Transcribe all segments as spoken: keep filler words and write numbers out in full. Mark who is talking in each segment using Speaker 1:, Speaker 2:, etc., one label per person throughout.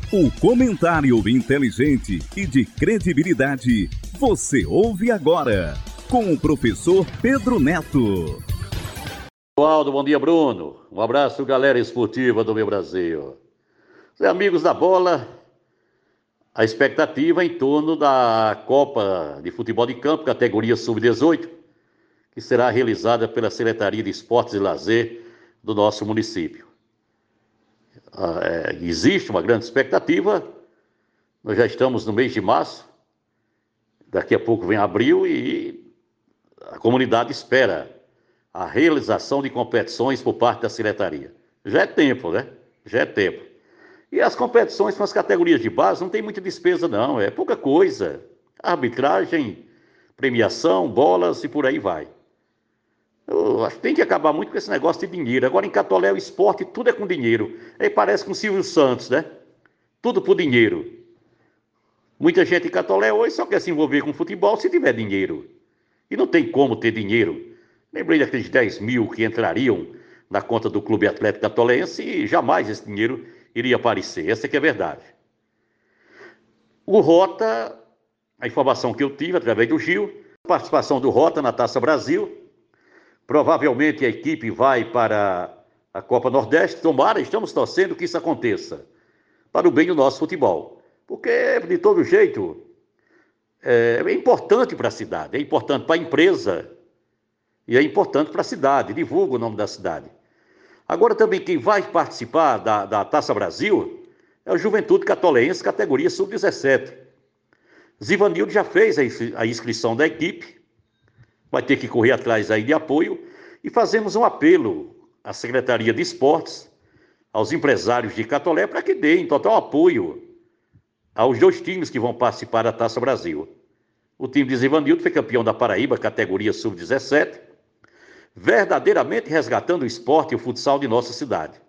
Speaker 1: O comentário inteligente e de credibilidade você ouve agora com o professor Pedro Neto.
Speaker 2: Aldo, bom dia, Bruno. Um abraço, galera esportiva do meu Brasil. Os amigos da bola, a expectativa em torno da Copa de Futebol de Campo, categoria sub dezoito, que será realizada pela Secretaria de Esportes e Lazer do nosso município. É, existe uma grande expectativa. Nós já estamos no mês de março, daqui a pouco vem abril e a comunidade espera a realização de competições por parte da secretaria. Já é tempo, né? Já é tempo. E as competições com as categorias de base não tem muita despesa não, é pouca coisa. Arbitragem, premiação, bolas e por aí vai. Eu acho que tem que acabar muito com esse negócio de dinheiro. Agora em Catolé o esporte tudo é com dinheiro. Aí parece com o Silvio Santos, né? Tudo por dinheiro. Muita gente em Catolé hoje só quer se envolver com futebol se tiver dinheiro. E não tem como ter dinheiro. Lembrei daqueles dez mil que entrariam na conta do Clube Atlético Catolense e jamais esse dinheiro iria aparecer. Essa que é a verdade. O Rota, a informação que eu tive através do Gil, a participação do Rota na Taça Brasil. Provavelmente a equipe vai para a Copa Nordeste. Tomara, estamos torcendo que isso aconteça, para o bem do nosso futebol. Porque, de todo jeito, é, é importante para a cidade, é importante para a empresa e é importante para a cidade, divulga o nome da cidade. Agora também quem vai participar da, da Taça Brasil é o Juventude Catolense, categoria sub dezessete. Zivanildo já fez a inscrição da equipe, vai ter que correr atrás aí de apoio, e fazemos um apelo à Secretaria de Esportes, aos empresários de Catolé, para que deem total apoio aos dois times que vão participar da Taça Brasil. O time de Zivanildo foi campeão da Paraíba, categoria sub dezessete, verdadeiramente resgatando o esporte e o futsal de nossa cidade.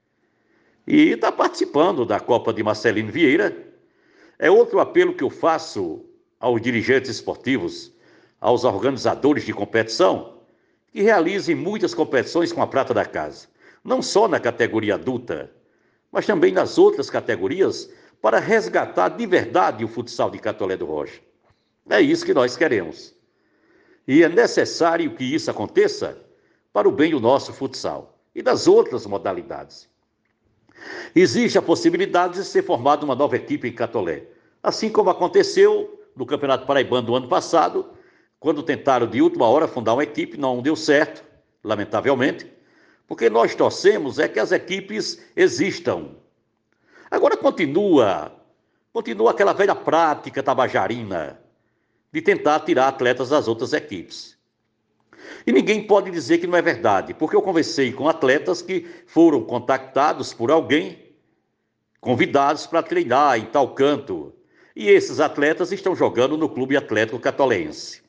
Speaker 2: E está participando da Copa de Marcelino Vieira. É outro apelo que eu faço aos dirigentes esportivos, aos organizadores de competição, que realizem muitas competições com a prata da casa, não só na categoria adulta, mas também nas outras categorias, para resgatar de verdade o futsal de Catolé do Rocha. É isso que nós queremos. E é necessário que isso aconteça para o bem do nosso futsal e das outras modalidades. Existe a possibilidade de ser formada uma nova equipe em Catolé, assim como aconteceu no Campeonato Paraibano do ano passado, quando tentaram de última hora fundar uma equipe, não deu certo, lamentavelmente, porque nós torcemos é que as equipes existam. Agora continua, continua aquela velha prática tabajarina de tentar tirar atletas das outras equipes. E ninguém pode dizer que não é verdade, porque eu conversei com atletas que foram contactados por alguém, convidados para treinar em tal canto, e esses atletas estão jogando no Clube Atlético Catolense.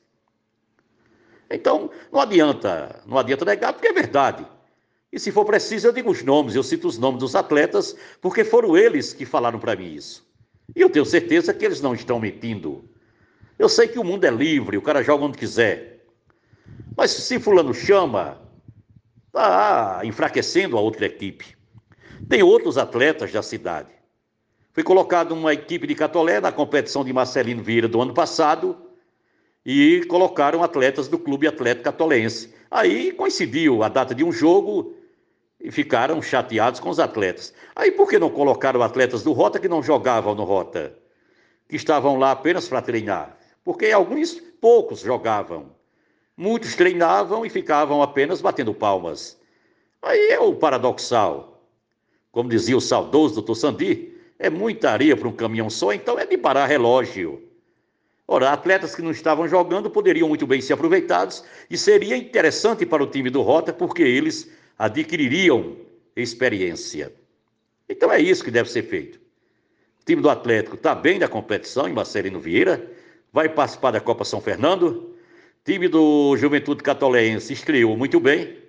Speaker 2: Então, não adianta, não adianta negar, porque é verdade. E se for preciso, eu digo os nomes, eu cito os nomes dos atletas, porque foram eles que falaram para mim isso. E eu tenho certeza que eles não estão mentindo. Eu sei que o mundo é livre, o cara joga onde quiser. Mas se fulano chama, está enfraquecendo a outra equipe. Tem outros atletas da cidade. Foi colocado uma equipe de Catolé na competição de Marcelino Vieira do ano passado, e colocaram atletas do Clube Atlético Catolense. Aí coincidiu a data de um jogo e ficaram chateados com os atletas. Aí por que não colocaram atletas do Rota que não jogavam no Rota? Que estavam lá apenas para treinar? Porque alguns, poucos jogavam. Muitos treinavam e ficavam apenas batendo palmas. Aí é o paradoxal. Como dizia o saudoso doutor Sandi, é muita areia para um caminhão só, então é de parar relógio. Ora, atletas que não estavam jogando poderiam muito bem ser aproveitados e seria interessante para o time do Rota, porque eles adquiririam experiência. Então é isso que deve ser feito. O time do Atlético está bem na competição em Marcelino Vieira, vai participar da Copa São Fernando. O time do Juventude Catolense estreou muito bem.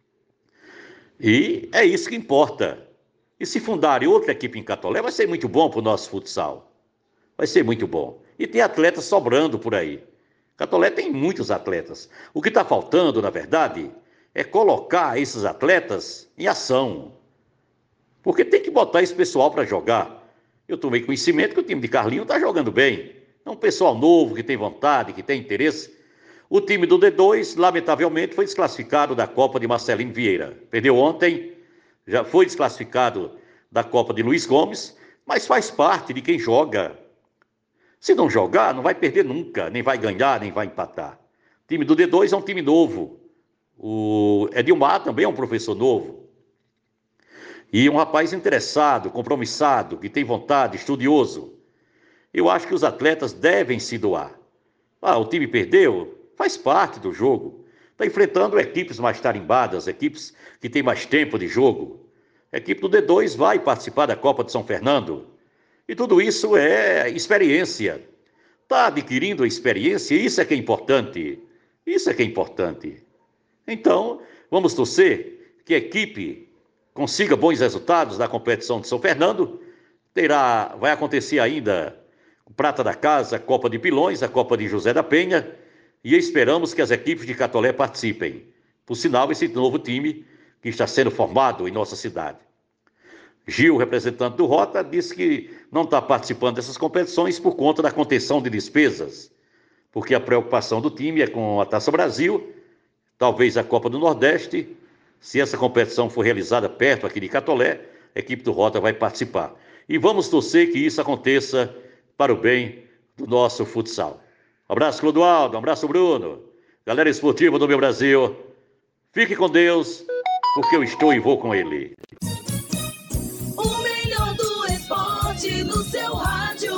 Speaker 2: E é isso que importa. E se fundarem outra equipe em Catolé, vai ser muito bom para o nosso futsal. Vai ser muito bom. E tem atletas sobrando por aí. Catolé tem muitos atletas. O que está faltando, na verdade, é colocar esses atletas em ação. Porque tem que botar esse pessoal para jogar. Eu tomei conhecimento que o time de Carlinho está jogando bem. É um pessoal novo, que tem vontade, que tem interesse. O time do D dois, lamentavelmente, foi desclassificado da Copa de Marcelino Vieira. Perdeu ontem, já foi desclassificado da Copa de Luiz Gomes, mas faz parte de quem joga. Se não jogar, não vai perder nunca, nem vai ganhar, nem vai empatar. O time do D dois é um time novo. O Edilmar também é um professor novo. E um rapaz interessado, compromissado, que tem vontade, estudioso. Eu acho que os atletas devem se doar. Ah, o time perdeu? Faz parte do jogo. Está enfrentando equipes mais tarimbadas, equipes que têm mais tempo de jogo. A equipe do D dois vai participar da Copa de São Fernando. E tudo isso é experiência. Está adquirindo a experiência, isso é que é importante. Isso é que é importante. Então, vamos torcer que a equipe consiga bons resultados na competição de São Fernando. Terá, vai acontecer ainda o Prata da Casa, a Copa de Pilões, a Copa de José da Penha, e esperamos que as equipes de Catolé participem. Por sinal, esse novo time que está sendo formado em nossa cidade. Gil, representante do Rota, disse que não está participando dessas competições por conta da contenção de despesas, porque a preocupação do time é com a Taça Brasil, talvez a Copa do Nordeste. Se essa competição for realizada perto aqui de Catolé, a equipe do Rota vai participar. E vamos torcer que isso aconteça para o bem do nosso futsal. Um abraço, Clodoaldo, um abraço, Bruno. Galera esportiva do meu Brasil, fique com Deus, porque eu estou e vou com ele.
Speaker 3: O melhor do esporte no seu rádio.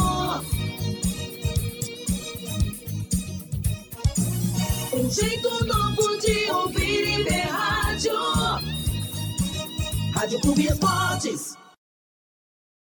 Speaker 3: Um jeito novo de ouvir e ver rádio. Rádio Clube Esportes.